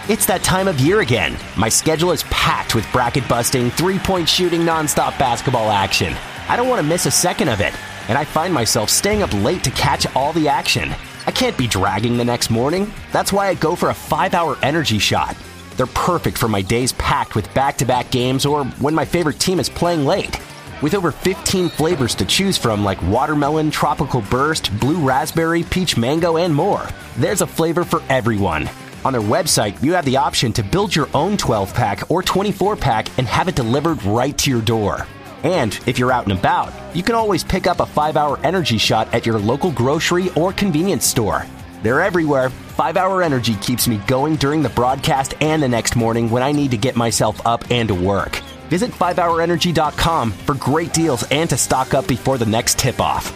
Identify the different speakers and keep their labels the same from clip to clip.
Speaker 1: It's that time of year again. My schedule is packed with bracket-busting, three-point shooting, nonstop basketball action. I don't want to miss a second of it, and I find myself staying up late to catch all the action. I can't be dragging the next morning. That's why I go for a 5-hour energy shot. They're perfect for my days packed with back-to-back games or when my favorite team is playing late. With over 15 flavors to choose from like watermelon, tropical burst, blue raspberry, peach mango, and more, there's a flavor for everyone. On their website, you have the option to build your own 12-pack or 24-pack and have it delivered right to your door. And if you're out and about, you can always pick up a 5-hour energy shot at your local grocery or convenience store. They're everywhere. 5-hour energy keeps me going during the broadcast and the next morning when I need to get myself up and to work. Visit 5hourenergy.com for great deals and to stock up before the next tip-off.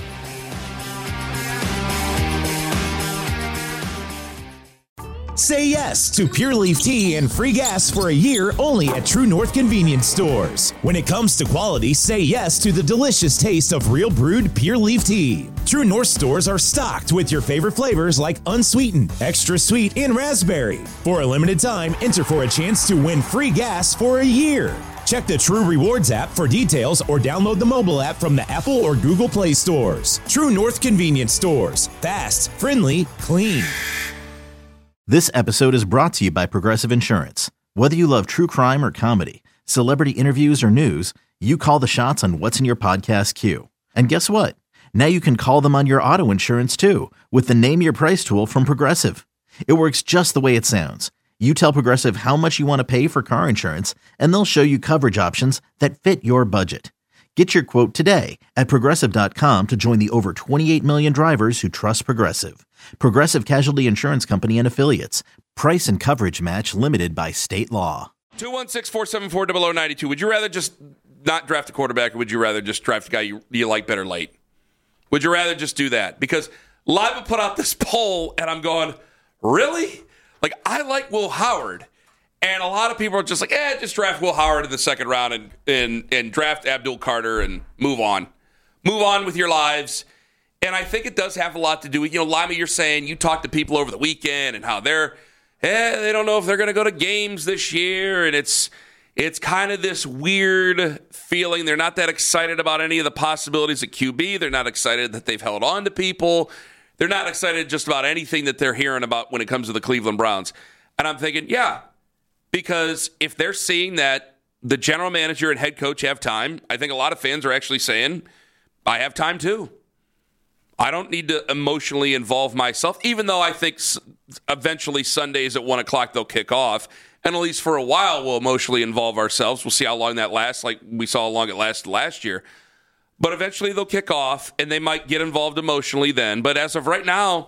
Speaker 2: Say yes to Pure Leaf Tea and free gas for a year only at True North Convenience Stores. When it comes to quality, say yes to the delicious taste of real brewed Pure Leaf Tea. True North stores are stocked with your favorite flavors like unsweetened, extra sweet, and raspberry. For a limited time, enter for a chance to win free gas for a year. Check the True Rewards app for details or download the mobile app from the Apple or Google Play stores. True North Convenience Stores. Fast, friendly, clean.
Speaker 3: This episode is brought to you by Progressive Insurance. Whether you love true crime or comedy, celebrity interviews or news, you call the shots on what's in your podcast queue. And guess what? Now you can call them on your auto insurance too with the Name Your Price tool from Progressive. It works just the way it sounds. You tell Progressive how much you want to pay for car insurance, and they'll show you coverage options that fit your budget. Get your quote today at Progressive.com to join the over 28 million drivers who trust Progressive. Progressive Casualty Insurance Company and Affiliates. Price and coverage match limited by state law.
Speaker 4: 216-474-0092. Would you rather just not draft a quarterback, or would you rather just draft a guy you like better late? Would you rather just do that? Because Live put out this poll, and I'm going, really? Like, I like Will Howard. And a lot of people are just like, just draft Will Howard in the second round and draft Abdul Carter and move on. Move on with your lives. And I think it does have a lot to do with, Lima, you're saying you talked to people over the weekend and how they don't know if they're going to go to games this year. And it's kind of this weird feeling. They're not that excited about any of the possibilities at QB. They're not excited that they've held on to people. They're not excited just about anything that they're hearing about when it comes to the Cleveland Browns. And I'm thinking, because if they're seeing that the general manager and head coach have time, I think a lot of fans are actually saying, I have time too. I don't need to emotionally involve myself, even though I think eventually Sundays at 1 o'clock they'll kick off. And at least for a while we'll emotionally involve ourselves. We'll see how long that lasts, like we saw how long it lasted last year. But eventually they'll kick off, and they might get involved emotionally then. But as of right now,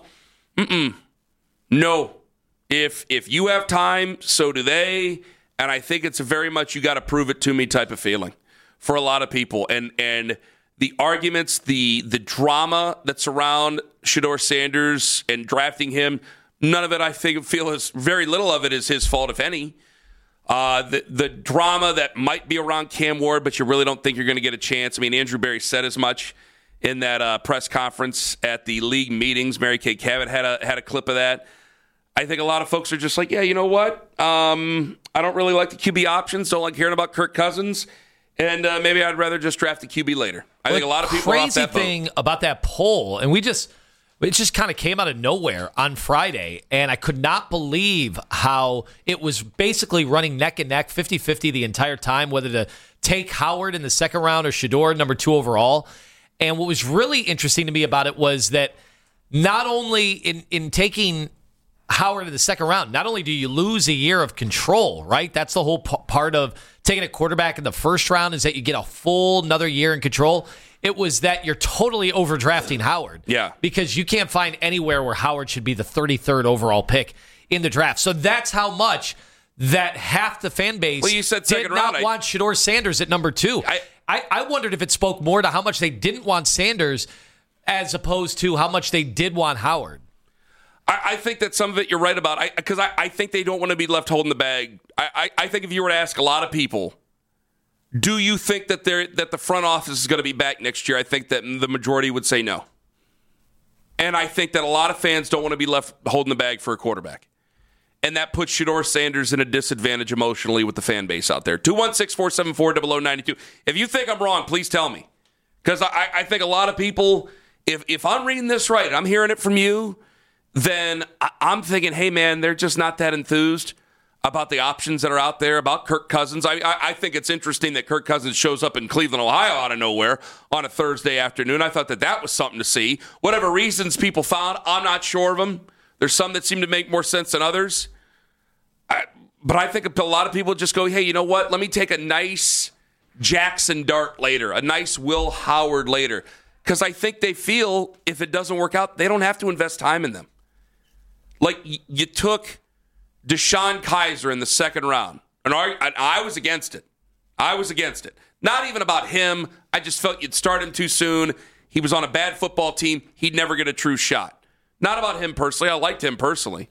Speaker 4: no. If you have time, so do they. And I think it's very much you got to prove it to me type of feeling for a lot of people. And the arguments, the drama that's around Shedeur Sanders and drafting him, none of it I feel is very little of it is his fault, if any. The drama that might be around Cam Ward, but you really don't think you're going to get a chance. I mean, Andrew Berry said as much in that press conference at the league meetings. Mary Kay Cabot had a clip of that. I think a lot of folks are just like, you know what? I don't really like the QB options. Don't like hearing about Kirk Cousins. And maybe I'd rather just draft the QB later. I think a lot of people are off that boat.
Speaker 5: Crazy thing about that poll, and it just kind of came out of nowhere on Friday, and I could not believe how it was basically running neck and neck, 50-50 the entire time, whether to take Howard in the second round or Shedeur, number 2 overall. And what was really interesting to me about it was that not only in taking Howard in the second round, not only do you lose a year of control, right? That's the whole part of taking a quarterback in the first round, is that you get a full another year in control. It was that you're totally overdrafting Howard.
Speaker 4: Yeah. Because
Speaker 5: you can't find anywhere where Howard should be the 33rd overall pick in the draft. So that's how much that half the fan base
Speaker 4: you said second
Speaker 5: did
Speaker 4: round.
Speaker 5: not want Shedeur Sanders at number 2. I wondered if it spoke more to how much they didn't want Sanders as opposed to how much they did want Howard.
Speaker 4: I think that some of it you're right about, because I think they don't want to be left holding the bag. I think if you were to ask a lot of people, do you think that the front office is going to be back next year? I think that the majority would say no. And I think that a lot of fans don't want to be left holding the bag for a quarterback. and that puts Shedeur Sanders in a disadvantage emotionally with the fan base out there. 216-474-0092. If you think I'm wrong, please tell me. Because I think a lot of people, if I'm reading this right, I'm hearing it from you, then I'm thinking, hey, man, they're just not that enthused about the options that are out there, about Kirk Cousins. I think it's interesting that Kirk Cousins shows up in Cleveland, Ohio out of nowhere on a Thursday afternoon. I thought that was something to see. Whatever reasons people found, I'm not sure of them. There's some that seem to make more sense than others. But I think a lot of people just go, hey, you know what? Let me take a nice Jackson Dart later, a nice Will Howard later. Because I think they feel if it doesn't work out, they don't have to invest time in them. Like you took Deshaun Kaiser in the second round. And I was against it. Not even about him. I just felt you'd start him too soon. He was on a bad football team. He'd never get a true shot. Not about him personally. I liked him personally.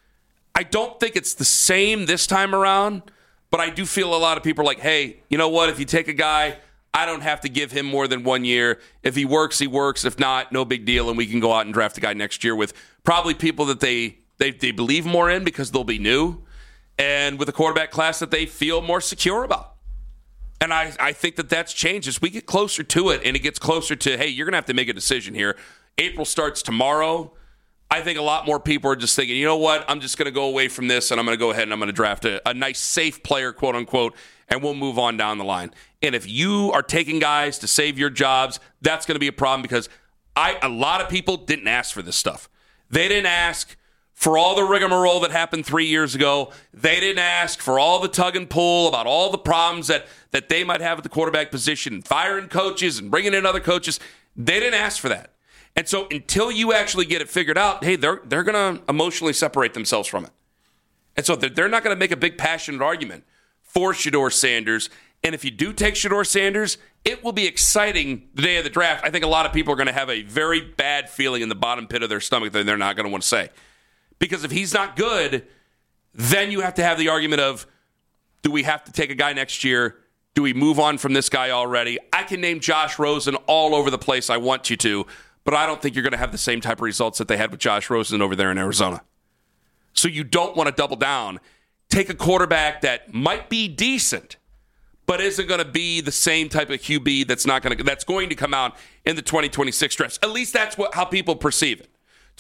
Speaker 4: I don't think it's the same this time around, but I do feel a lot of people are like, hey, you know what? If you take a guy, I don't have to give him more than 1 year. If he works, he works. If not, no big deal, and we can go out and draft a guy next year with probably people that they believe more in because they'll be new, and with a quarterback class that they feel more secure about. And I think that's changed as we get closer to it, and it gets closer to, hey, you're going to have to make a decision here. April starts tomorrow. I think a lot more people are just thinking, you know what, I'm just going to go away from this, and I'm going to go ahead and I'm going to draft a nice, safe player, quote unquote, and we'll move on down the line. And if you are taking guys to save your jobs, that's going to be a problem because a lot of people didn't ask for this stuff. They didn't ask for all the rigmarole that happened 3 years ago. They didn't ask for all the tug and pull about all the problems that they might have at the quarterback position, and firing coaches and bringing in other coaches. They didn't ask for that. And so until you actually get it figured out, hey, they're going to emotionally separate themselves from it. And so they're not going to make a big passionate argument for Shedeur Sanders. And if you do take Shedeur Sanders, it will be exciting the day of the draft. I think a lot of people are going to have a very bad feeling in the bottom pit of their stomach that they're not going to want to say. Because if he's not good, then you have to have the argument of, do we have to take a guy next year? Do we move on from this guy already? I can name Josh Rosen all over the place I want you to, but I don't think you're going to have the same type of results that they had with Josh Rosen over there in Arizona. So you don't want to double down. Take a quarterback that might be decent, but isn't going to be the same type of QB that's going to come out in the 2026 draft. At least that's how people perceive it.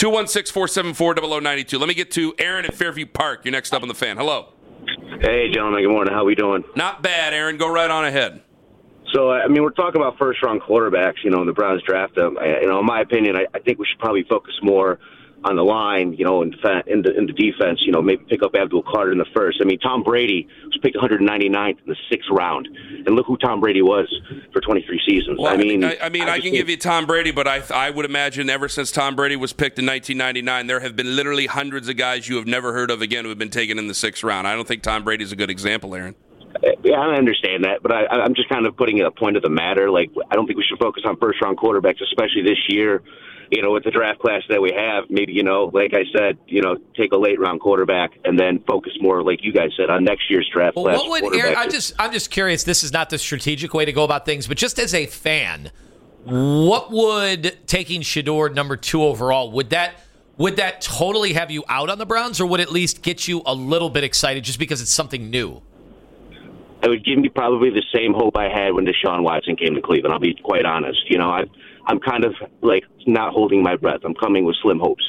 Speaker 4: 216-474-0092. Let me get to Aaron at Fairview Park. You're next up on the Fan. Hello.
Speaker 6: Hey, gentlemen. Good morning. How we doing?
Speaker 4: Not bad, Aaron. Go right on ahead.
Speaker 6: So, we're talking about first-round quarterbacks, the Browns draft them. In my opinion, I think we should probably focus more on the line, in the defense, maybe pick up Abdul Carter in the first. Tom Brady was picked 199th in the sixth round, and look who Tom Brady was for 23 seasons.
Speaker 4: Well, I can give you Tom Brady, but I would imagine ever since Tom Brady was picked in 1999, there have been literally hundreds of guys you have never heard of again who have been taken in the sixth round. I don't think Tom Brady's a good example, Aaron.
Speaker 6: Yeah, I understand that, but I'm just kind of putting it a point of the matter. Like, I don't think we should focus on first-round quarterbacks, especially this year. With the draft class that we have, maybe, like I said, take a late-round quarterback and then focus more, like you guys said, on next year's draft class.
Speaker 5: What would, Aaron, I'm just curious, this is not the strategic way to go about things, but just as a fan, what would taking Shedeur number 2 overall, would that totally have you out on the Browns, or would it at least get you a little bit excited just because it's something new?
Speaker 6: It would give me probably the same hope I had when Deshaun Watson came to Cleveland. I'll be quite honest. I'm kind of like not holding my breath. I'm coming with slim hopes.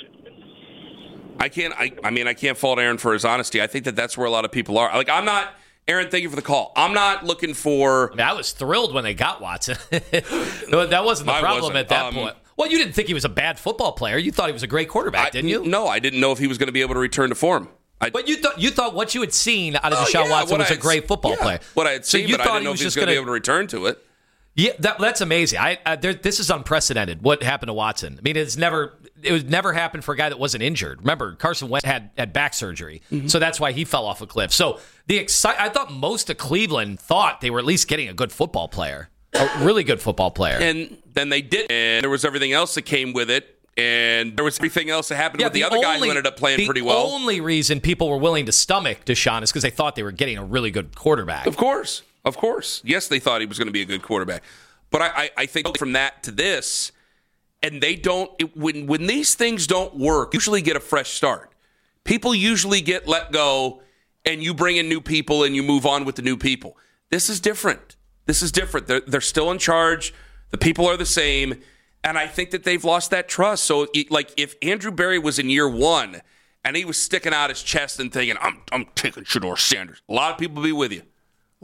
Speaker 4: I can't fault Aaron for his honesty. I think that's where a lot of people are. Like, I'm not, Aaron, thank you for the call. I'm not looking for.
Speaker 5: I was thrilled when they got Watson. That wasn't the problem at that point. Well, you didn't think he was a bad football player. You thought he was a great quarterback, didn't you?
Speaker 4: No, I didn't know if he was going to be able to return to form.
Speaker 5: But you thought what you had seen out of Deshaun Watson was a great football player.
Speaker 4: What I had seen, but I didn't know if he was going to be able to return to it.
Speaker 5: Yeah, that's amazing. This is unprecedented. What happened to Watson? It would never happen for a guy that wasn't injured. Remember, Carson Wentz had back surgery, so that's why he fell off a cliff. So I thought most of Cleveland thought they were at least getting a good football player, a really good football player,
Speaker 4: and then they did. And there was everything else that came with it. And there was everything else that happened with the other guy who ended up playing pretty well.
Speaker 5: The only reason people were willing to stomach Deshaun is because they thought they were getting a really good quarterback.
Speaker 4: Of course. Yes, they thought he was going to be a good quarterback. But I think from that to this, and they don't, when these things don't work, usually get a fresh start. People usually get let go, and you bring in new people, and you move on with the new people. This is different. They're still in charge. The people are the same, and I think that they've lost that trust. So, if Andrew Berry was in year one, and he was sticking out his chest and thinking, I'm taking Shedeur Sanders, a lot of people will be with you.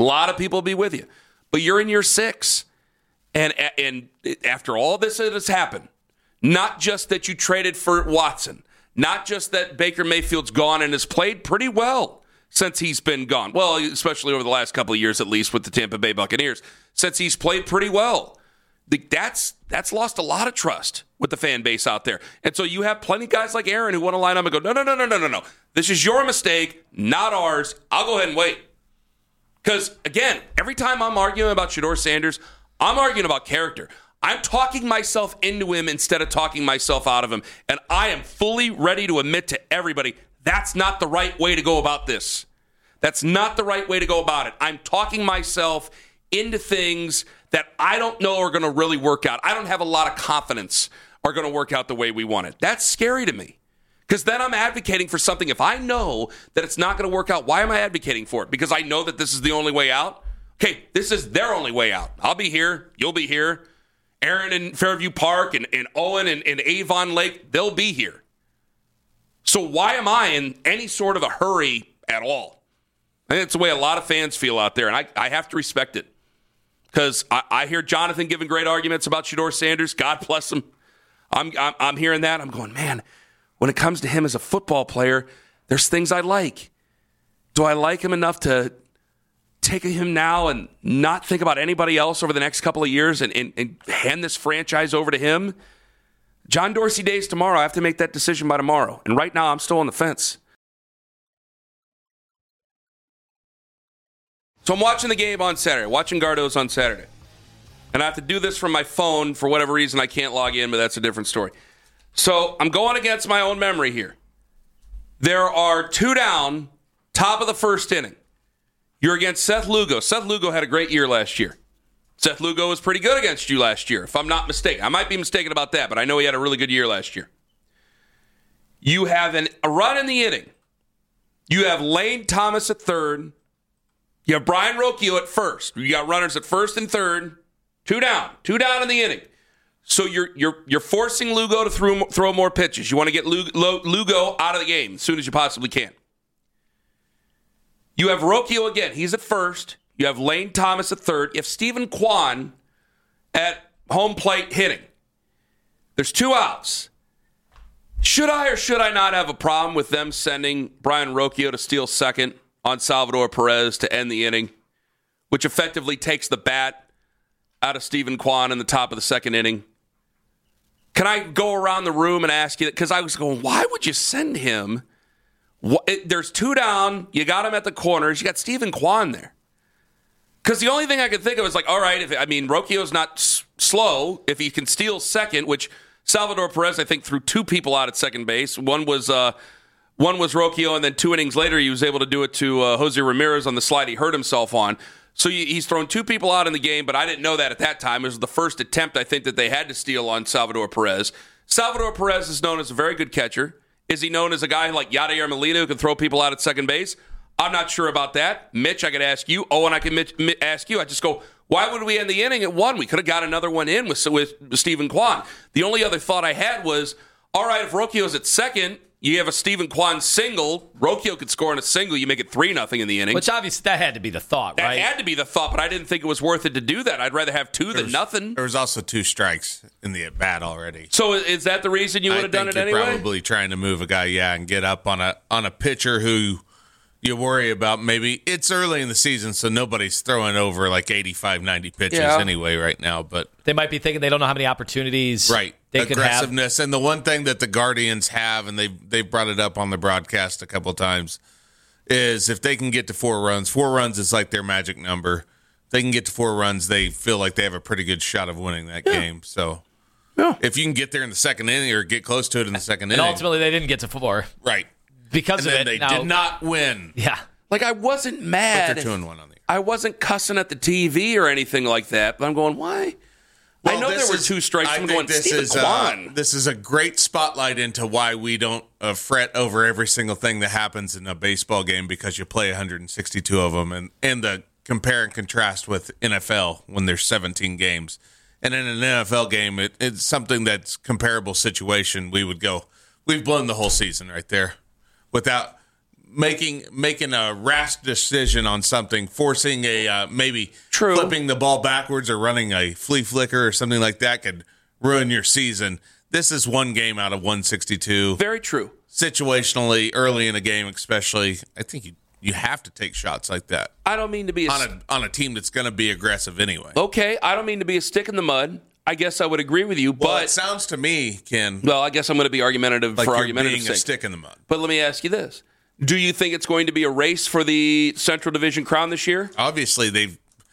Speaker 4: But you're in year 6. And after all this that has happened, not just that you traded for Watson, not just that Baker Mayfield's gone and has played pretty well since he's been gone. Well, especially over the last couple of years, at least with the Tampa Bay Buccaneers, since he's played pretty well. That's lost a lot of trust with the fan base out there. And so you have plenty of guys like Aaron who want to line up and go, no. This is your mistake, not ours. I'll go ahead and wait. Because, again, every time I'm arguing about Shedeur Sanders, I'm arguing about character. I'm talking myself into him instead of talking myself out of him. And I am fully ready to admit to everybody, that's not the right way to go about this. That's not the right way to go about it. I'm talking myself into things that I don't know are going to really work out. I don't have a lot of confidence are going to work out the way we want it. That's scary to me. Because then I'm advocating for something. If I know that it's not going to work out, why am I advocating for it? Because I know that this is the only way out? Okay, this is their only way out. I'll be here. You'll be here. Aaron in Fairview Park and Owen and Avon Lake, they'll be here. So why am I in any sort of a hurry at all? I think it's the way a lot of fans feel out there, and I have to respect it. Because I hear Jonathan giving great arguments about Shedeur Sanders. God bless him. I'm hearing that. I'm going, man, when it comes to him as a football player, there's things I like. Do I like him enough to take him now and not think about anybody else over the next couple of years and hand this franchise over to him? John Dorsey Days tomorrow. I have to make that decision by tomorrow. And right now, I'm still on the fence. So I'm watching the game on Saturday, watching Gardos on Saturday. And I have to do this from my phone. For whatever reason, I can't log in, but that's a different story. So I'm going against my own memory here. There are 2 down, top of the first inning. You're against Seth Lugo. Seth Lugo had a great year last year. Seth Lugo was pretty good against you last year, if I'm not mistaken. I might be mistaken about that, but I know he had a really good year last year. You have a run in the inning. You have Lane Thomas at third. You have Brian Rocchio at first. You got runners at first and third. 2 down in the inning. So you're forcing Lugo to throw more pitches. You want to get Lugo out of the game as soon as you possibly can. You have Rocchio again. He's at first. You have Lane Thomas at third. You have Stephen Kwan at home plate hitting. There's 2 outs. Should I or should I not have a problem with them sending Brian Rocchio to steal second on Salvador Perez to end the inning, which effectively takes the bat out of Stephen Kwan in the top of the second inning? Can I go around the room and ask you that? Because I was going, why would you send him? There's 2 down. You got him at the corners. You got Stephen Kwan there. Because the only thing I could think of is like, all right, Rocchio's not slow. If he can steal second, which Salvador Perez, I think, threw 2 people out at second base. One was Rocchio, and then 2 innings later, he was able to do it to Jose Ramirez on the slide he hurt himself on. So he's thrown 2 people out in the game, but I didn't know that at that time. It was the first attempt, I think, that they had to steal on Salvador Perez. Salvador Perez is known as a very good catcher. Is he known as a guy like Yadier Molina who can throw people out at second base? I'm not sure about that. Mitch, I could ask you. Owen, I can ask you. I just go, why would we end the inning at 1? We could have got another one in with Stephen Kwan. The only other thought I had was, all right, if Rocchio's at second, you have a Stephen Kwan single. Rocchio could score in a single. You make it 3-0 in the inning.
Speaker 5: Which obviously that had to be the thought, right?
Speaker 4: That had to be the thought, but I didn't think it was worth it to do that. I'd rather have 2 than nothing.
Speaker 7: There was also 2 strikes in the at-bat already.
Speaker 4: So is that the reason you would have done it anyway?
Speaker 7: Probably trying to move a guy, and get up on a pitcher who you worry about. Maybe it's early in the season, so nobody's throwing over like 85, 90 pitches anyway right now. But
Speaker 5: they might be thinking they don't know how many opportunities they could have.
Speaker 7: Aggressiveness. And the one thing that the Guardians have, and they've brought it up on the broadcast a couple of times, is if they can get to 4 runs, 4 runs is like their magic number. If they can get to 4 runs, they feel like they have a pretty good shot of winning that game. So if you can get there in the second inning or get close to it in the second inning.
Speaker 5: And ultimately they didn't get to 4.
Speaker 7: Right.
Speaker 5: Because
Speaker 7: and
Speaker 5: of
Speaker 7: then
Speaker 5: it.
Speaker 7: They did not win.
Speaker 5: Yeah.
Speaker 4: Like, I wasn't mad.
Speaker 7: But they're 2-1 on the year.
Speaker 4: I wasn't cussing at the TV or anything like that. But I'm going, why? I know there were 2 strikes. I'm going, Steven Kwan.
Speaker 7: This is a great spotlight into why we don't fret over every single thing that happens in a baseball game, because you play 162 of them, and the compare and contrast with NFL when there's 17 games. And in an NFL game, it's something that's comparable situation. We would go, we've blown the whole season right there without making a rash decision on something, forcing a maybe flipping the ball backwards or running a flea flicker or something like that could ruin your season. This is one game out of 162.
Speaker 4: Very true.
Speaker 7: Situationally, early in a game especially, I think you have to take shots like that.
Speaker 4: I don't mean to be
Speaker 7: on a team that's going to be aggressive anyway.
Speaker 4: Okay, I don't mean to be a stick in the mud. I guess I would agree with you, but
Speaker 7: it sounds to me, Ken.
Speaker 4: Well, I guess I'm going to be argumentative
Speaker 7: like
Speaker 4: for
Speaker 7: you're
Speaker 4: argumentative
Speaker 7: being a
Speaker 4: sake.
Speaker 7: stick in the mud.
Speaker 4: But let me ask you this. Do you think it's going to be a race for the Central Division crown this year?
Speaker 7: Obviously,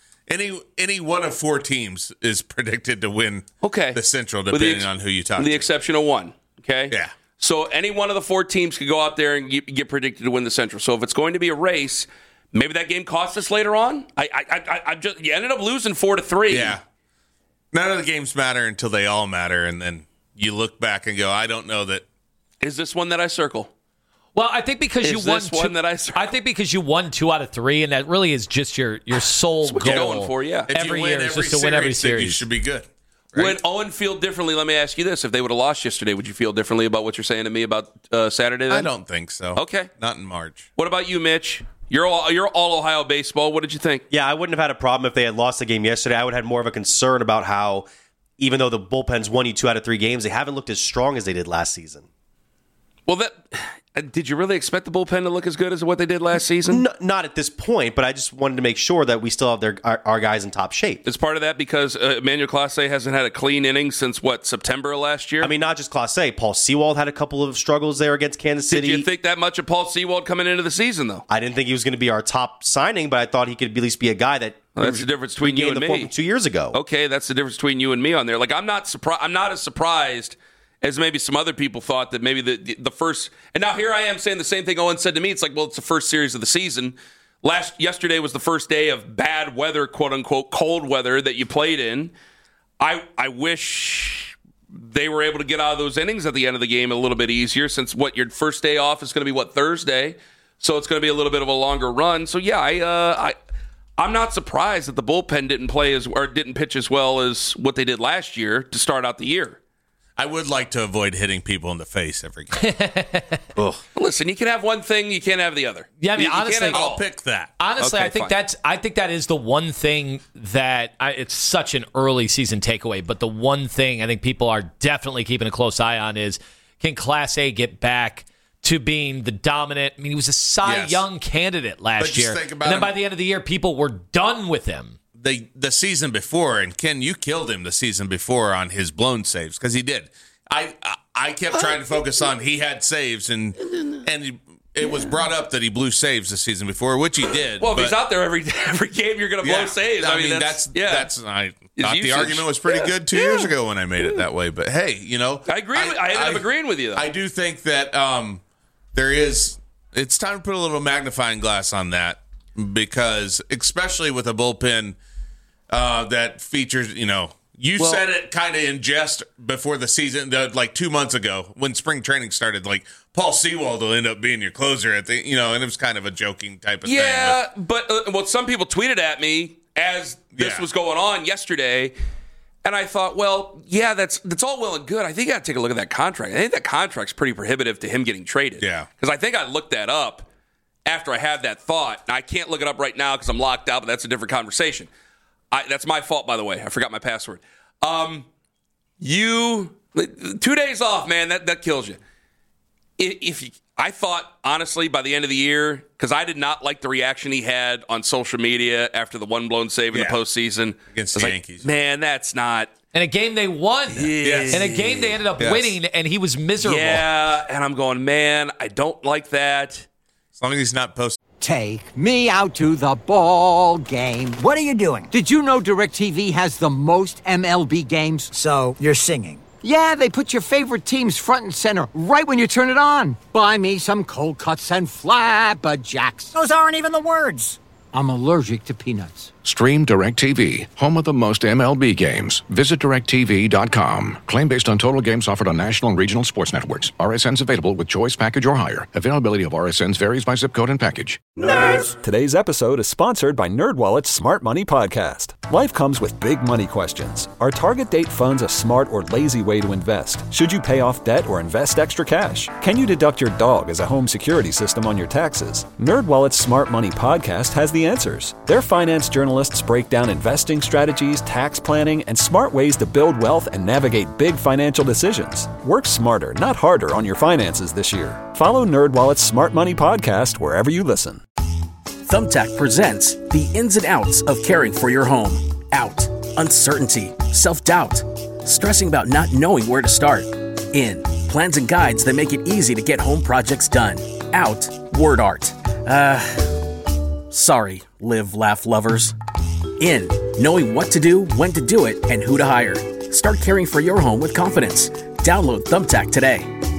Speaker 7: any one of 4 teams is predicted to win the Central, depending on who you talk to.
Speaker 4: With the exception of one, okay?
Speaker 7: Yeah.
Speaker 4: So any one of the 4 teams could go out there and get predicted to win the Central. So if it's going to be a race, maybe that game costs us later on. You ended up losing 4-3.
Speaker 7: Yeah. None of the games matter until they all matter, and then you look back and go, I don't know that.
Speaker 4: Is this one that I circle?
Speaker 5: Well, I think because you won 2. I think because you won 2 out of 3, and that really is just your sole goal.
Speaker 4: You're going for, yeah.
Speaker 5: Every year is just to win every series.
Speaker 7: You should be good. Right?
Speaker 4: Would Owen feel differently? Let me ask you this: if they would have lost yesterday, would you feel differently about what you're saying to me about Saturday? Then?
Speaker 7: I don't think so.
Speaker 4: Okay,
Speaker 7: not in March.
Speaker 4: What about you, Mitch? You're all Ohio baseball. What did you think?
Speaker 8: Yeah, I wouldn't have had a problem if they had lost the game yesterday. I would have had more of a concern about how, even though the bullpens won you 2 out of 3 games, they haven't looked as strong as they did last season.
Speaker 4: Well, did you really expect the bullpen to look as good as what they did last season?
Speaker 8: No, not at this point, but I just wanted to make sure that we still have our guys in top shape.
Speaker 4: Is part of that because Emmanuel Clase hasn't had a clean inning since, September of last year?
Speaker 8: I mean, not just Clase. Paul Sewald had a couple of struggles there against Kansas City.
Speaker 4: Did you think that much of Paul Sewald coming into the season, though?
Speaker 8: I didn't think he was going to be our top signing, but I thought he could at least be a guy that...
Speaker 4: Well, that's the difference between you and me.
Speaker 8: From 2 years ago.
Speaker 4: Okay, that's the difference between you and me on there. Like, I'm not as surprised as maybe some other people thought that maybe the first, and now here I am saying the same thing Owen said to me. It's like, well, it's the first series of the season. Yesterday was the first day of bad weather, quote unquote, cold weather that you played in. I wish they were able to get out of those innings at the end of the game a little bit easier, since your first day off is going to be Thursday, so it's going to be a little bit of a longer run. So yeah, I'm not surprised that the bullpen didn't pitch as well as what they did last year to start out the year.
Speaker 7: I would like to avoid hitting people in the face every game.
Speaker 4: Listen, you can have one thing, you can't have the other.
Speaker 5: Yeah, I mean, honestly,
Speaker 7: I'll pick that.
Speaker 5: Honestly,
Speaker 4: okay,
Speaker 5: I think that is the one thing that it's such an early season takeaway. But the one thing I think people are definitely keeping a close eye on is, can Class A get back to being the dominant? I mean, he was a Cy Young candidate last year, and then by the end of the year, people were done with him.
Speaker 7: The season before, and Ken, you killed him the season before on his blown saves, because he did. I kept trying to focus on he had saves, and it was brought up that he blew saves the season before, which he did.
Speaker 4: Well, if he's out there every game, you're going to blow saves.
Speaker 7: I mean, that's I thought the argument was pretty good 2 years ago when I made it that way. But hey, I
Speaker 4: agree. I ended up agreeing with you, though.
Speaker 7: I do think that it's time to put a little magnifying glass on that, because especially with a bullpen that features, said it kind of in jest before the season, like 2 months ago when spring training started, like Paul Sewald will end up being your closer at the, and it was kind of a joking type of thing.
Speaker 4: Yeah, but some people tweeted at me as this was going on yesterday, and I thought, well, yeah, that's all well and good. I think I got to take a look at that contract. I think that contract's pretty prohibitive to him getting traded.
Speaker 7: Yeah.
Speaker 4: Because I think I looked that up after I had that thought. Now, I can't look it up right now because I'm locked out, but that's a different conversation. That's my fault, by the way. I forgot my password. 2 days off, man, that kills you. I thought, honestly, by the end of the year, because I did not like the reaction he had on social media after the one blown save in the postseason.
Speaker 7: Against the Yankees.
Speaker 4: Man, that's not...
Speaker 5: In a game they won.
Speaker 4: Yes.
Speaker 5: In a game they ended up winning, and he was miserable.
Speaker 4: Yeah, and I'm going, man, I don't like that.
Speaker 7: As long as he's not posting.
Speaker 9: Take me out to the ball game. What are you doing? Did you know DirecTV has the most MLB games?
Speaker 10: So, you're singing?
Speaker 9: Yeah, they put your favorite teams front and center right when you turn it on. Buy me some cold cuts and flabberjacks.
Speaker 10: Those aren't even the words.
Speaker 9: I'm allergic to peanuts.
Speaker 10: Stream DirecTV, home of the most MLB games. Visit DirecTV.com. Claim based on total games offered on national and regional sports networks. RSNs available with choice package or higher. Availability of RSNs varies by zip code and package.
Speaker 11: Nerds! Today's episode is sponsored by NerdWallet's Smart Money Podcast. Life comes with big money questions. Are target date funds a smart or lazy way to invest? Should you pay off debt or invest extra cash? Can you deduct your dog as a home security system on your taxes? NerdWallet's Smart Money Podcast has the answers. Their finance journalists break down investing strategies, tax planning, and smart ways to build wealth and navigate big financial decisions. Work smarter, not harder on your finances this year. Follow NerdWallet's Smart Money Podcast wherever you listen.
Speaker 12: Thumbtack presents the ins and outs of caring for your home. Out, uncertainty, self-doubt, stressing about not knowing where to start. In, plans and guides that make it easy to get home projects done. Out, word art. Sorry, live, laugh lovers. In, knowing what to do, when to do it, and who to hire. Start caring for your home with confidence. Download Thumbtack today.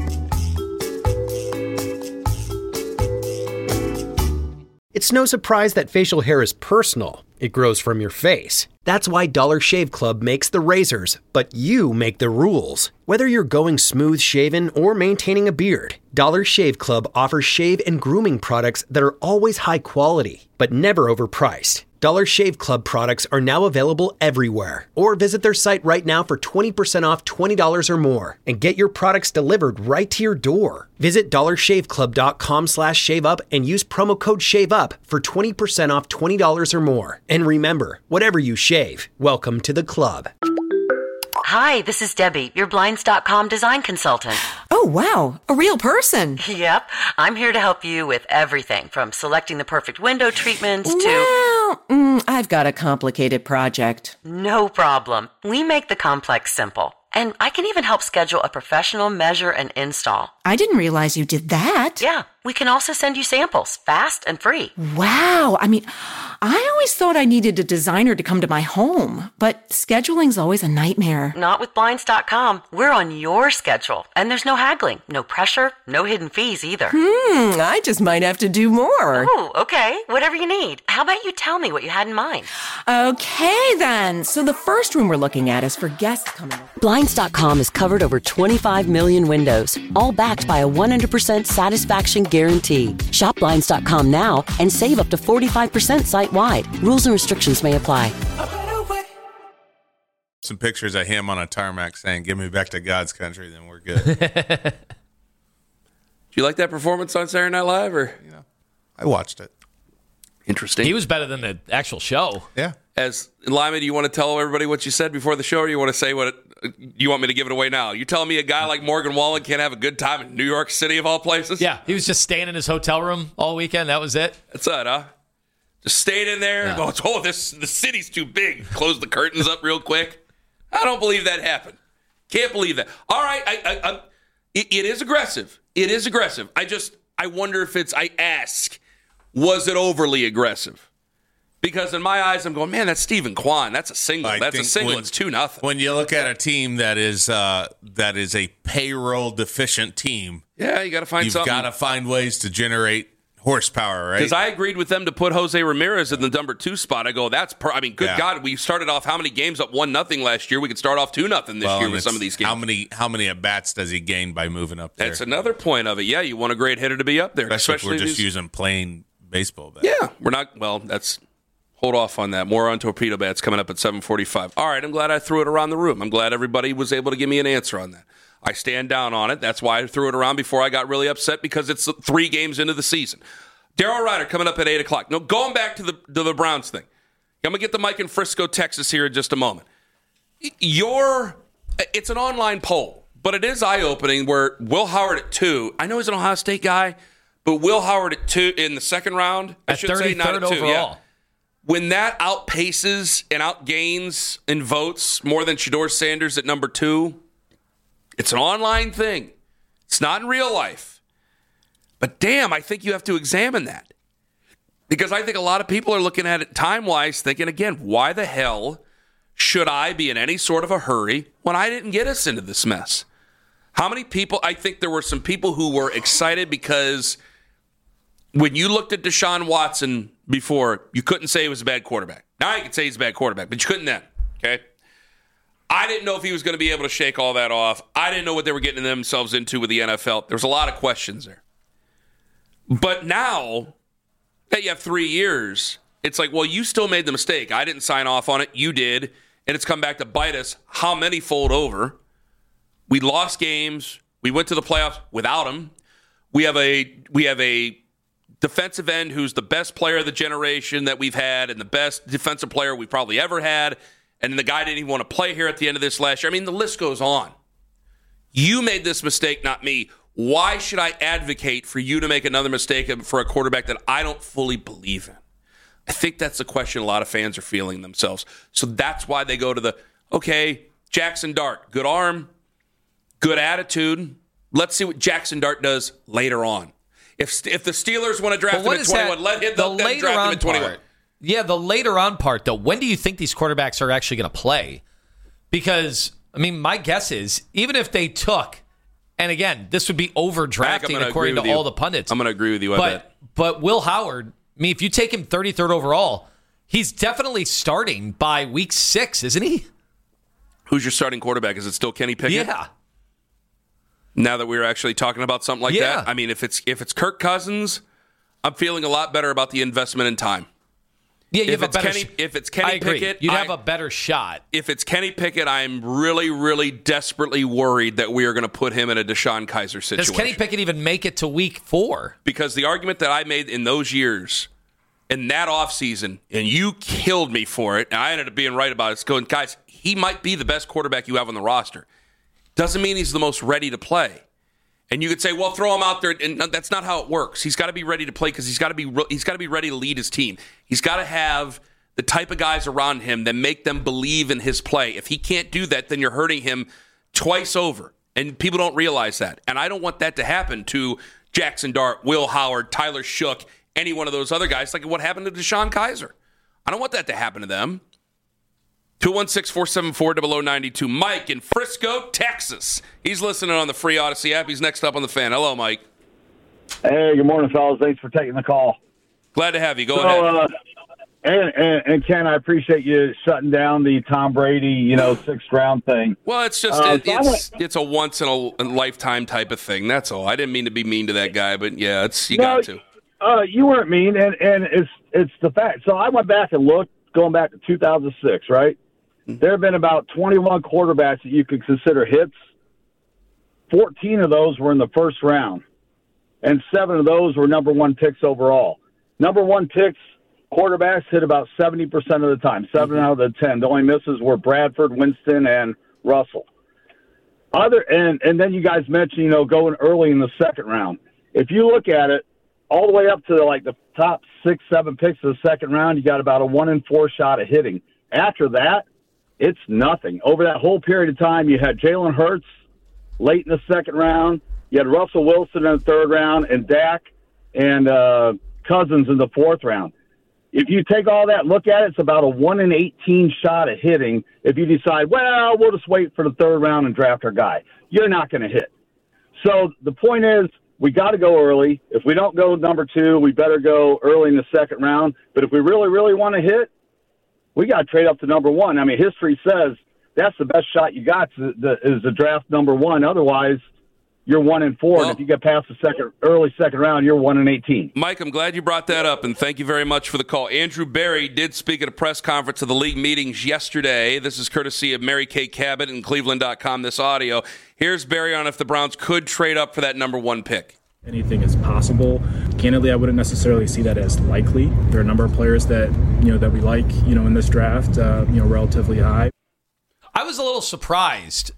Speaker 13: It's no surprise that facial hair is personal. It grows from your face. That's why Dollar Shave Club makes the razors, but you make the rules. Whether you're going smooth shaven or maintaining a beard, Dollar Shave Club offers shave and grooming products that are always high quality, but never overpriced. Dollar Shave Club products are now available everywhere. Or visit their site right now for 20% off $20 or more and get your products delivered right to your door. Visit dollarshaveclub.com/shaveup and use promo code SHAVEUP for 20% off $20 or more. And remember, whatever you shave, welcome to the club.
Speaker 14: Hi, this is Debbie, your Blinds.com design consultant.
Speaker 15: Oh, wow, a real person.
Speaker 14: Yep, I'm here to help you with everything from selecting the perfect window treatments to...
Speaker 15: Well, I've got a complicated project.
Speaker 14: No problem. We make the complex simple. And I can even help schedule a professional measure and install.
Speaker 15: I didn't realize you did that.
Speaker 14: Yeah, we can also send you samples, fast and free.
Speaker 15: Wow, I mean, I always thought I needed a designer to come to my home, but scheduling's always a nightmare.
Speaker 14: Not with Blinds.com. We're on your schedule, and there's no haggling, no pressure, no hidden fees either.
Speaker 15: I just might have to do more.
Speaker 14: Oh, okay, whatever you need. How about you tell me what you had in mind?
Speaker 15: Okay, then. So the first room we're looking at is for guests coming over.
Speaker 16: Blinds.com has covered over 25 million windows, all backed by a 100% satisfaction guarantee. Shop Blinds.com now and save up to 45% site-wide. Rules and restrictions may apply.
Speaker 7: Some pictures of him on a tarmac saying, "Give me back to God's country," then we're good.
Speaker 4: Do you like that performance on Saturday Night Live? Or
Speaker 7: I watched it.
Speaker 4: Interesting.
Speaker 5: He was better than the actual show.
Speaker 7: Yeah.
Speaker 4: As Lyman, do you want to tell everybody what you said before the show, or you want to say what you want me to give it away now? You telling me a guy like Morgan Wallen can't have a good time in New York City of all places?
Speaker 5: Yeah, he was just staying in his hotel room all weekend. That was it.
Speaker 4: That's it, huh? Just stayed in there and going, the city's too big. Close the curtains up real quick. I don't believe that happened. Can't believe that. All right, it is aggressive. It is aggressive. I wonder if was it overly aggressive? Because in my eyes, I'm going, man, that's Stephen Kwan. That's a single. That's a single. It's 2-0.
Speaker 7: When you look at a team that is a payroll deficient team,
Speaker 4: yeah, you got to find something.
Speaker 7: You've got to find ways to generate horsepower, right?
Speaker 4: Because I agreed with them to put Jose Ramirez in the number 2 spot. I go, good God, we started off how many games up 1-0 last year? We could start off 2-0 this year with some of these games.
Speaker 7: How many at bats does he gain by moving up there?
Speaker 4: That's another point of it. Yeah, you want a great hitter to be up there,
Speaker 7: especially if we're just using plain baseball bats.
Speaker 4: Yeah, we're not. Well, that's. Hold off on that. More on torpedo bats coming up at 7:45. All right, I'm glad I threw it around the room. I'm glad everybody was able to give me an answer on that. I stand down on it. That's why I threw it around before I got really upset, because it's 3 games into the season. Darryl Ryder coming up at 8 o'clock. No, going back to the Browns thing. I'm going to get the Mike in Frisco, Texas here in just a moment. It's an online poll, but it is eye-opening where Will Howard at 2. I know he's an Ohio State guy, but Will Howard at 2 in the second round. I should say not at 2.
Speaker 5: Overall.
Speaker 4: Yeah. When that outpaces and outgains in votes more than Shedeur Sanders at number 2, it's an online thing. It's not in real life. But damn, I think you have to examine that. Because I think a lot of people are looking at it time-wise thinking, again, why the hell should I be in any sort of a hurry when I didn't get us into this mess? How many people, I think there were some people who were excited because when you looked at Deshaun Watson before, you couldn't say he was a bad quarterback. Now you can say he's a bad quarterback, but you couldn't then, okay? I didn't know if he was going to be able to shake all that off. I didn't know what they were getting themselves into with the NFL. There's a lot of questions there. But now that you have 3 years, it's like, well, you still made the mistake. I didn't sign off on it. You did. And it's come back to bite us. How many fold over? We lost games. We went to the playoffs without him. We have a defensive end who's the best player of the generation that we've had and the best defensive player we've probably ever had. And the guy didn't even want to play here at the end of this last year. I mean, the list goes on. You made this mistake, not me. Why should I advocate for you to make another mistake for a quarterback that I don't fully believe in? I think that's the question a lot of fans are feeling themselves. So that's why they go to Jackson Dart, good arm, good attitude. Let's see what Jackson Dart does later on. If the Steelers want to draft him at 21, let him draft him at 21.
Speaker 5: Yeah, the later on part, though, when do you think these quarterbacks are actually going to play? Because, I mean, my guess is, even if they took, and again, this would be overdrafting according to all the pundits.
Speaker 4: I'm going to agree with you on that.
Speaker 5: But Will Howard, I mean, if you take him 33rd overall, he's definitely starting by week 6, isn't he?
Speaker 4: Who's your starting quarterback? Is it still Kenny Pickett?
Speaker 5: Yeah.
Speaker 4: Now that we're actually talking about something like that, I mean, if it's Kirk Cousins, I'm feeling a lot better about the investment in time.
Speaker 5: Yeah, you have a better
Speaker 4: if it's Kenny Pickett,
Speaker 5: you'd have a better shot.
Speaker 4: If it's Kenny Pickett, I'm really, really desperately worried that we are going to put him in a Deshaun Kaiser situation.
Speaker 5: Does Kenny Pickett even make it to week 4?
Speaker 4: Because the argument that I made in those years, in that offseason, and you killed me for it, and I ended up being right about it, going, guys, he might be the best quarterback you have on the roster. Doesn't mean he's the most ready to play. And you could say, well, throw him out there. And that's not how it works. He's got to be ready to play because he's got to be ready to lead his team. He's got to have the type of guys around him that make them believe in his play. If he can't do that, then you're hurting him twice over. And people don't realize that. And I don't want that to happen to Jackson Dart, Will Howard, Tyler Shook, any one of those other guys, like what happened to Deshaun Kaiser. I don't want that to happen to them. 216-474-0092. Mike in Frisco, Texas. He's listening on the free Odyssey app. He's next up on the Fan. Hello, Mike.
Speaker 17: Hey, good morning, fellas. Thanks for taking the call.
Speaker 4: Glad to have you. Go ahead.
Speaker 17: And Ken, I appreciate you shutting down the Tom Brady, 6th round thing.
Speaker 4: Well, it's just it's a once in a lifetime type of thing. That's all. I didn't mean to be mean to that guy, but yeah, got to.
Speaker 17: You weren't mean, and it's the fact. So I went back and looked, going back to 2006, right? There have been about 21 quarterbacks that you could consider hits. 14 of those were in the first round, and 7 of those were number 1 picks overall. Number 1 picks, quarterbacks hit about 70% of the time, 7 out of the 10. The only misses were Bradford, Winston, and Russell. And then you guys mentioned, going early in the second round. If you look at it, all the way up to the top 6, 7 picks of the second round, you got about a 1 in 4 shot of hitting. After that, it's nothing. Over that whole period of time, you had Jalen Hurts late in the second round. You had Russell Wilson in the third round, and Dak and Cousins in the fourth round. If you take all that, look at it, it's about a 1 in 18 shot of hitting. If you decide, well, we'll just wait for the third round and draft our guy, you're not going to hit. So the point is, we got to go early. If we don't go number 2, we better go early in the second round. But if we really, really want to hit, we got to trade up to number 1. I mean, history says that's the best shot you got is the draft number 1. Otherwise, you're 1 in 4. And if you get past the early second round, you're 1 in 18.
Speaker 4: Mike, I'm glad you brought that up, and thank you very much for the call. Andrew Berry did speak at a press conference of the league meetings yesterday. This is courtesy of Mary Kay Cabot and Cleveland.com, this audio. Here's Berry on if the Browns could trade up for that number 1 pick.
Speaker 18: Anything is possible. Candidly, I wouldn't necessarily see that as likely. There are a number of players that that we like, in this draft, relatively high.
Speaker 5: I was a little surprised,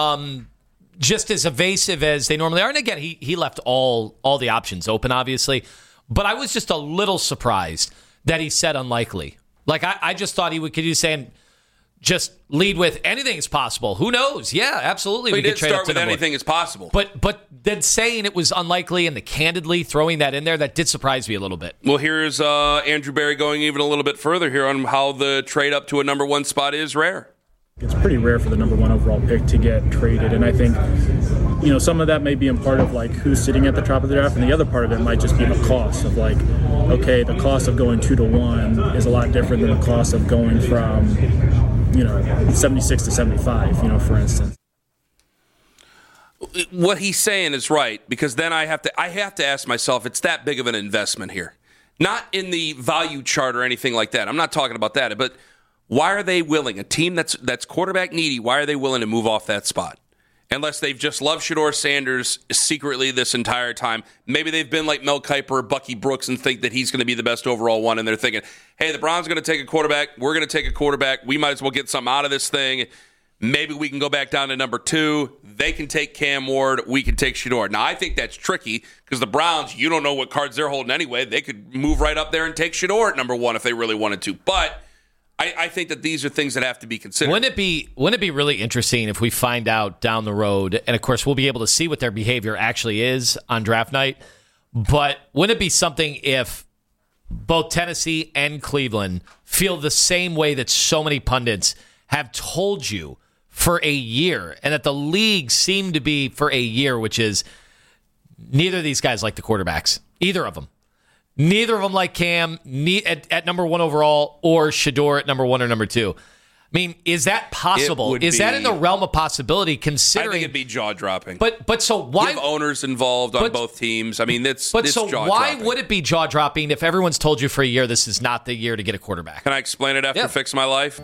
Speaker 5: just as evasive as they normally are. And again, he left all the options open, obviously. But I was just a little surprised that he said unlikely. Like I just thought could you say just lead with anything is possible. Who knows? Yeah, absolutely.
Speaker 4: We did start with anything is possible.
Speaker 5: But then saying it was unlikely and the candidly throwing that in there, that did surprise me a little bit.
Speaker 4: Well, here's Andrew Berry going even a little bit further here on how the trade up to a number 1 spot is rare.
Speaker 18: It's pretty rare for the number 1 overall pick to get traded, and I think some of that may be in part of like who's sitting at the top of the draft, and the other part of it might just be the cost of like, okay, the cost of going 2-1 is a lot different than the cost of going from 76 to 75, for instance.
Speaker 4: What he's saying is right, because then I have to ask myself, it's that big of an investment here. Not in the value chart or anything like that. I'm not talking about that. But why are they willing? A team that's quarterback needy, why are they willing to move off that spot? Unless they've just loved Shedeur Sanders secretly this entire time. Maybe they've been like Mel Kiper or Bucky Brooks and think that he's going to be the best overall one, and they're thinking, hey, the Browns are going to take a quarterback. We're going to take a quarterback. We might as well get something out of this thing. Maybe we can go back down to number 2. They can take Cam Ward. We can take Shedeur. Now, I think that's tricky because the Browns, you don't know what cards they're holding anyway. They could move right up there and take Shedeur at number 1 if they really wanted to. But I think that these are things that have to be considered.
Speaker 5: Wouldn't it be really interesting if we find out down the road, and of course we'll be able to see what their behavior actually is on draft night, but wouldn't it be something if both Tennessee and Cleveland feel the same way that so many pundits have told you for a year, and that the league seemed to be for a year, which is neither of these guys like the quarterbacks. Either of them. Neither of them like Cam at number 1 overall or Shedeur at number 1 or number 2. I mean, is that possible? Is that in the realm of possibility considering...
Speaker 4: I think it'd be jaw-dropping.
Speaker 5: But so why...
Speaker 4: You have owners involved on both teams. I mean, it's jaw-dropping.
Speaker 5: Why would it be jaw-dropping if everyone's told you for a year this is not the year to get a quarterback?
Speaker 4: Can I explain it after Fix My Life?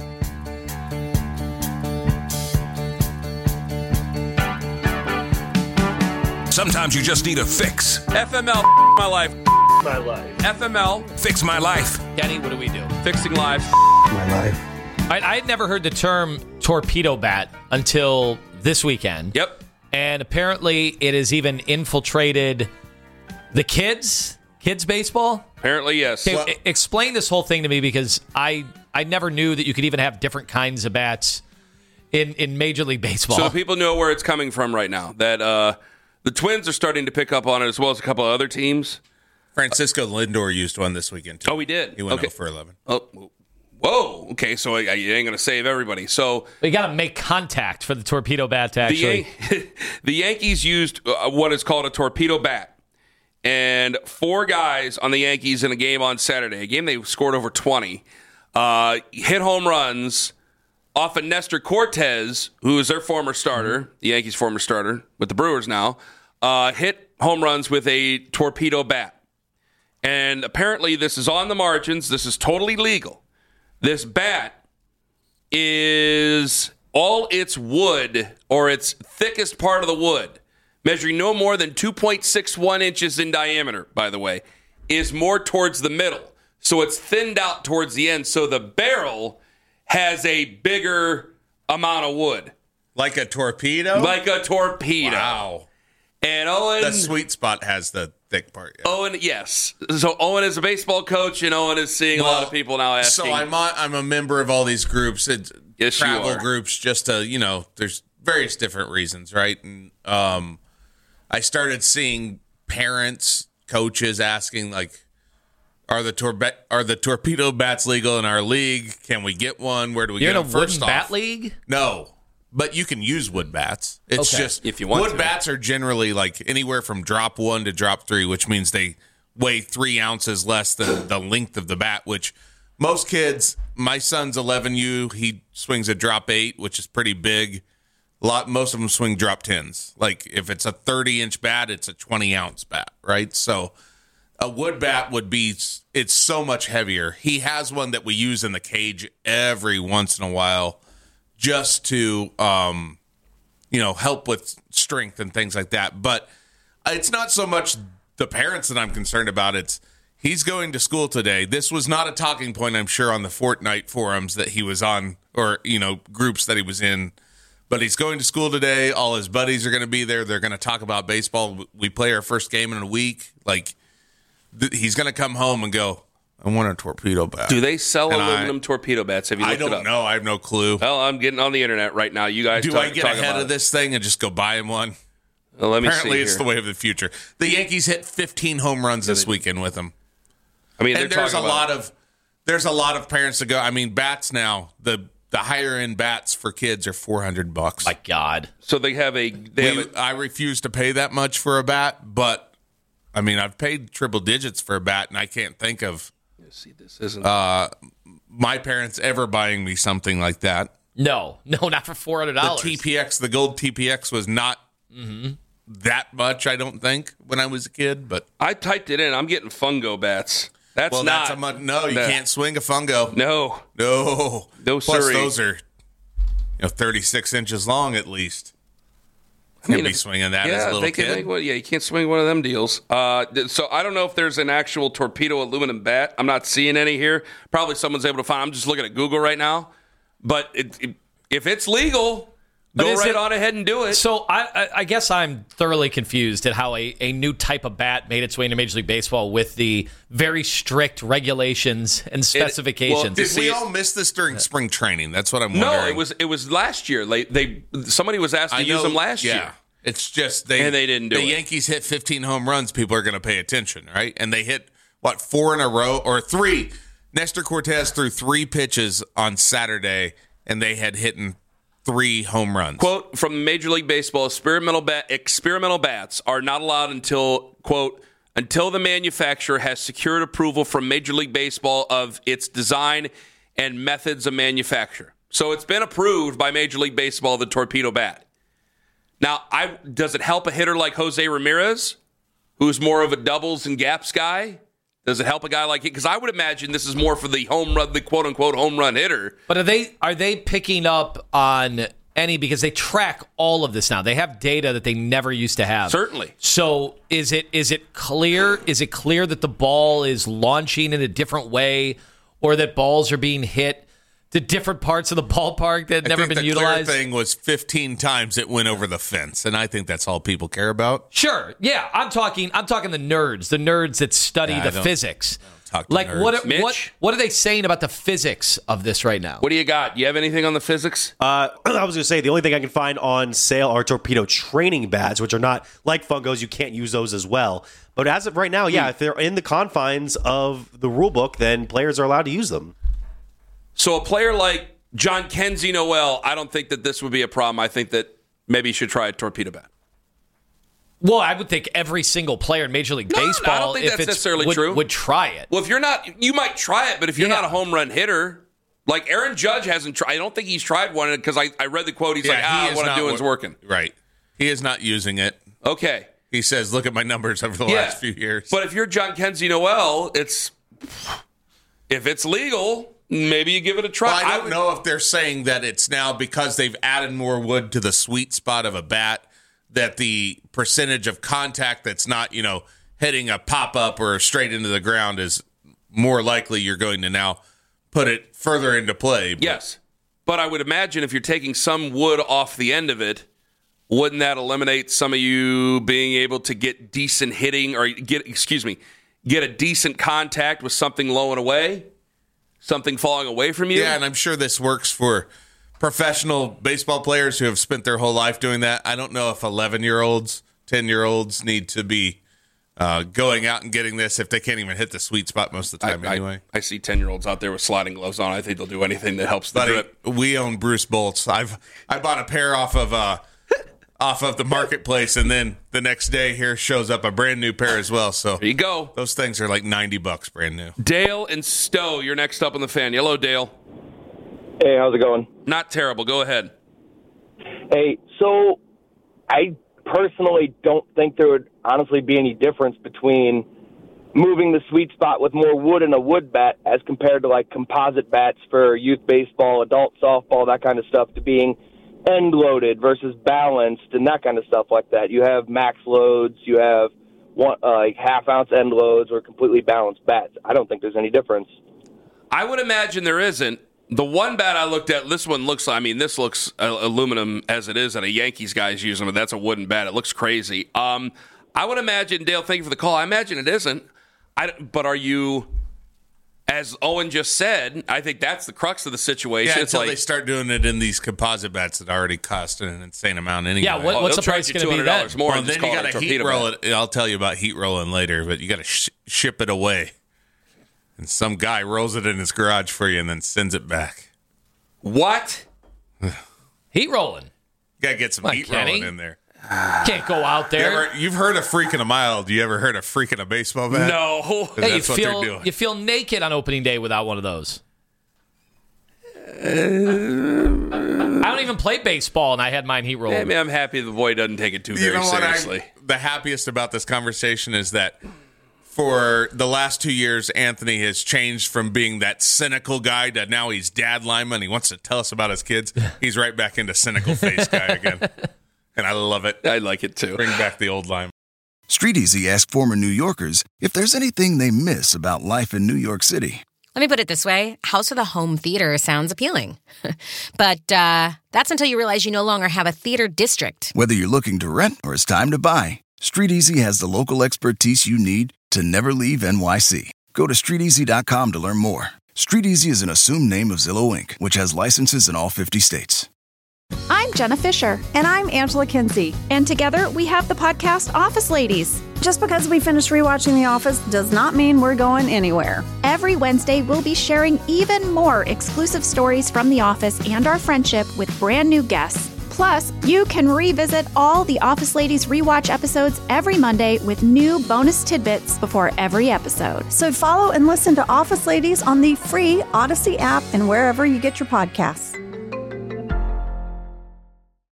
Speaker 19: Sometimes you just need a fix.
Speaker 4: FML, my life.
Speaker 19: My life.
Speaker 4: FML,
Speaker 19: fix my life.
Speaker 5: Kenny, what do we do?
Speaker 4: Fixing lives.
Speaker 19: My life.
Speaker 5: I had never heard the term torpedo bat until this weekend.
Speaker 4: Yep.
Speaker 5: And apparently it has even infiltrated the kids baseball.
Speaker 4: Apparently, yes.
Speaker 5: Okay, explain this whole thing to me, because I never knew that you could even have different kinds of bats in Major League Baseball.
Speaker 4: So people know where it's coming from right now. That the Twins are starting to pick up on it, as well as a couple of other teams.
Speaker 7: Francisco Lindor used one this weekend, too.
Speaker 4: Oh, he did?
Speaker 7: He went 0 for 11.
Speaker 4: Oh, whoa. Okay, so you ain't going to save everybody. So
Speaker 5: you got to make contact for the torpedo bat to actually...
Speaker 4: The Yankees used what is called a torpedo bat. And 4 guys on the Yankees in a game on Saturday, a game they scored over 20, hit home runs off of Nestor Cortez, who is their former starter, the Yankees' former starter, with the Brewers now, hit home runs with a torpedo bat. And apparently this is on the margins. This is totally legal. This bat is all its wood, or its thickest part of the wood, measuring no more than 2.61 inches in diameter, by the way, is more towards the middle. So it's thinned out towards the end. So the barrel has a bigger amount of wood.
Speaker 7: Like a torpedo?
Speaker 4: Like a torpedo.
Speaker 7: Wow.
Speaker 4: And Owen...
Speaker 7: The sweet spot has the thick part. Yeah.
Speaker 4: Owen, yes. So Owen is a baseball coach, and Owen is seeing a lot of people now asking...
Speaker 7: So I'm a member of all these groups.
Speaker 4: Yes,
Speaker 7: travel
Speaker 4: you are.
Speaker 7: Groups, just to, there's various different reasons, right? And I started seeing parents, coaches asking, like, are the torpedo bats legal in our league? Can we get one? Where do we get them?
Speaker 5: You're in a wooden bat league?
Speaker 7: No, but you can use wood bats. It's
Speaker 5: Okay.
Speaker 7: just
Speaker 4: if you want
Speaker 7: wood
Speaker 4: to.
Speaker 7: bats are generally like anywhere from drop 1 to drop 3, which means they weigh 3 ounces less than the length of the bat. Which most kids, my son's 11U, he swings a drop 8, which is pretty big. Most of them swing drop 10s. Like if it's a 30-inch bat, it's a 20-ounce bat, right? So a wood bat would be, it's so much heavier. He has one that we use in the cage every once in a while just to, help with strength and things like that. But it's not so much the parents that I'm concerned about. He's going to school today. This was not a talking point, I'm sure, on the Fortnite forums that he was on, or, groups that he was in. But he's going to school today. All his buddies are going to be there. They're going to talk about baseball. We play our first game in a week. Like, he's going to come home and go, I want a torpedo bat.
Speaker 4: Do they sell aluminum torpedo bats? Have you looked it up?
Speaker 7: I don't know. I have no clue.
Speaker 4: Well, I'm getting on the internet right now. You guys
Speaker 7: I get ahead of this thing and just go buy him one?
Speaker 4: Well, let me
Speaker 7: Apparently,
Speaker 4: see
Speaker 7: it's
Speaker 4: here.
Speaker 7: the way of the future. The Yankees hit 15 home runs this weekend with him.
Speaker 4: I mean,
Speaker 7: and there's a lot of parents that go. I mean, bats now. The the higher end bats for kids are $400.
Speaker 5: My God!
Speaker 4: So they have a.
Speaker 7: I refuse to pay that much for a bat, but I mean I've paid triple digits for a bat, and I can't think of.
Speaker 4: See, this isn't
Speaker 7: my parents ever buying me something like that.
Speaker 5: No, not for $400.
Speaker 7: The TPX, the gold TPX, was not that much. I don't think when I was a kid, but
Speaker 4: I typed it in. I'm getting fungo bats. That's
Speaker 7: you can't swing a fungo.
Speaker 4: No.
Speaker 7: Plus, those are 36 inches long at least. Can't be swinging that as a little kid.
Speaker 4: You can't swing one of them deals. So I don't know if there's an actual torpedo aluminum bat. I'm not seeing any here. Probably someone's able to find. I'm just looking at Google right now. But if it's legal, go right on ahead and do it.
Speaker 5: So I guess I'm thoroughly confused at how a new type of bat made its way into Major League Baseball with the very strict regulations and specifications.
Speaker 7: Did we all miss this during spring training? That's what I'm wondering.
Speaker 4: No, it was last year. Somebody was asked to use them last year.
Speaker 7: It's just
Speaker 4: they didn't do it.
Speaker 7: The Yankees hit 15 home runs. People are going to pay attention, right? And they hit, 4 in a row or 3. Nestor Cortez threw 3 pitches on Saturday, and they had hit 3 home runs.
Speaker 4: Quote from Major League Baseball: experimental bats are not allowed until the manufacturer has secured approval from Major League Baseball of its design and methods of manufacture. So it's been approved by Major League Baseball, the torpedo bat. Now, does it help a hitter like Jose Ramirez, who's more of a doubles and gaps guy? Does it help a guy like it? Because I would imagine this is more for the home run, the quote unquote home run hitter.
Speaker 5: But are they picking up on any, because they track all of this now? They have data that they never used to have.
Speaker 4: Certainly.
Speaker 5: So is it clear? Is it clear that the ball is launching in a different way, or that balls are being hit to different parts of the ballpark that had never been utilized?
Speaker 7: The clear thing was 15 times it went over the fence, and I think that's all people care about.
Speaker 5: Sure, yeah, I'm talking the nerds that study the physics. Like
Speaker 4: nerds.
Speaker 5: what are they saying about the physics of this right now?
Speaker 4: What do you got? You have anything on the physics?
Speaker 8: I was going to say the only thing I can find on sale are torpedo training bats, which are not like fungos. You can't use those as well. But as of right now, if they're in the confines of the rule book, then players are allowed to use them.
Speaker 4: So a player like John Kenzie Noel, I don't think that this would be a problem. I think that maybe you should try a torpedo bat.
Speaker 5: Well, I would think every single player in Major League Baseball,
Speaker 4: I don't think that's necessarily true,
Speaker 5: would try it.
Speaker 4: Well, if you're not, you might try it, but if you're not a home run hitter, like Aaron Judge hasn't tried. I don't think he's tried one because I read the quote. He's what I'm doing is working.
Speaker 7: Right. He is not using it.
Speaker 4: Okay.
Speaker 7: He says, look at my numbers over the last few years.
Speaker 4: But if you're John Kenzie Noel, if it's legal, maybe you give it a try.
Speaker 7: Well, I don't know if they're saying that it's now because they've added more wood to the sweet spot of a bat, that the percentage of contact that's not, hitting a pop-up or straight into the ground is more likely you're going to now put it further into play.
Speaker 4: Yes. But I would imagine if you're taking some wood off the end of it, wouldn't that eliminate some of you being able to get decent hitting or get a decent contact with something low and away? Something falling away from you?
Speaker 7: Yeah, and I'm sure this works for professional baseball players who have spent their whole life doing that. I don't know if 11-year-olds, 10-year-olds need to be going out and getting this if they can't even hit the sweet spot most of the time anyway.
Speaker 4: I see 10-year-olds out there with sliding gloves on. I think they'll do anything that helps the grip.
Speaker 7: We own Bruce Bolts. I bought a pair off of the marketplace, and then the next day here shows up a brand new pair as well. So
Speaker 4: there you go.
Speaker 7: Those things are like $90 brand new.
Speaker 4: Dale and Stowe, you're next up on the Fan. Hello, Dale.
Speaker 6: Hey, how's it going?
Speaker 4: Not terrible. Go ahead.
Speaker 6: Hey, so I personally don't think there would honestly be any difference between moving the sweet spot with more wood in a wood bat as compared to like composite bats for youth baseball, adult softball, that kind of stuff, to being end loaded versus balanced and that kind of stuff like that. You have max loads, you have half ounce end loads or completely balanced bats. I don't think there's any difference.
Speaker 4: I would imagine there isn't. The one bat I looked at, this looks aluminum as it is, and a Yankees guy's using it. That's a wooden bat. It looks crazy. I would imagine, Dale, thank you for the call. I imagine it isn't. But are you, as Owen just said, I think that's the crux of the situation.
Speaker 7: Yeah, until they start doing it in these composite bats that already cost an insane amount anyway.
Speaker 5: Yeah, what's the price going to be then?
Speaker 4: More
Speaker 7: well, then you got to heat roll it. I'll tell you about heat rolling later, but you got to ship it away. And some guy rolls it in his garage for you and then sends it back.
Speaker 4: What?
Speaker 5: Heat rolling.
Speaker 7: Gotta get some heat
Speaker 5: Kenny.
Speaker 7: rolling in there.
Speaker 5: Can't go out there.
Speaker 7: You've heard of freaking a mile. Do you ever heard of freaking a baseball bat?
Speaker 4: No.
Speaker 7: 'Cause
Speaker 5: Hey,
Speaker 7: that's what they're doing.
Speaker 5: you feel naked on opening day without one of those. I don't even play baseball, and I had mine heat rolling.
Speaker 4: I mean, I'm happy the boy doesn't take it too very seriously.
Speaker 7: The happiest about this conversation is that for the last 2 years, Anthony has changed from being that cynical guy to now he's dad lineman. He wants to tell us about his kids. He's right back into cynical face guy again. And I love it.
Speaker 4: I like it too.
Speaker 7: Bring back the old line.
Speaker 20: StreetEasy asked former New Yorkers if there's anything they miss about life in New York City.
Speaker 21: Let me put it this way. House with a home theater sounds appealing. But that's until you realize you no longer have a theater district.
Speaker 20: Whether you're looking to rent or it's time to buy, StreetEasy has the local expertise you need to never leave NYC. Go to StreetEasy.com to learn more. StreetEasy is an assumed name of Zillow Inc., which has licenses in all 50 states.
Speaker 22: I'm Jenna Fisher. And I'm Angela Kinsey. And together we have the podcast Office Ladies. Just because we finished rewatching The Office does not mean we're going anywhere. Every Wednesday, we'll be sharing even more exclusive stories from The Office and our friendship with brand new guests. Plus, you can revisit all the Office Ladies rewatch episodes every Monday with new bonus tidbits before every episode. So follow and listen to Office Ladies on the free Odyssey app and wherever you get your podcasts.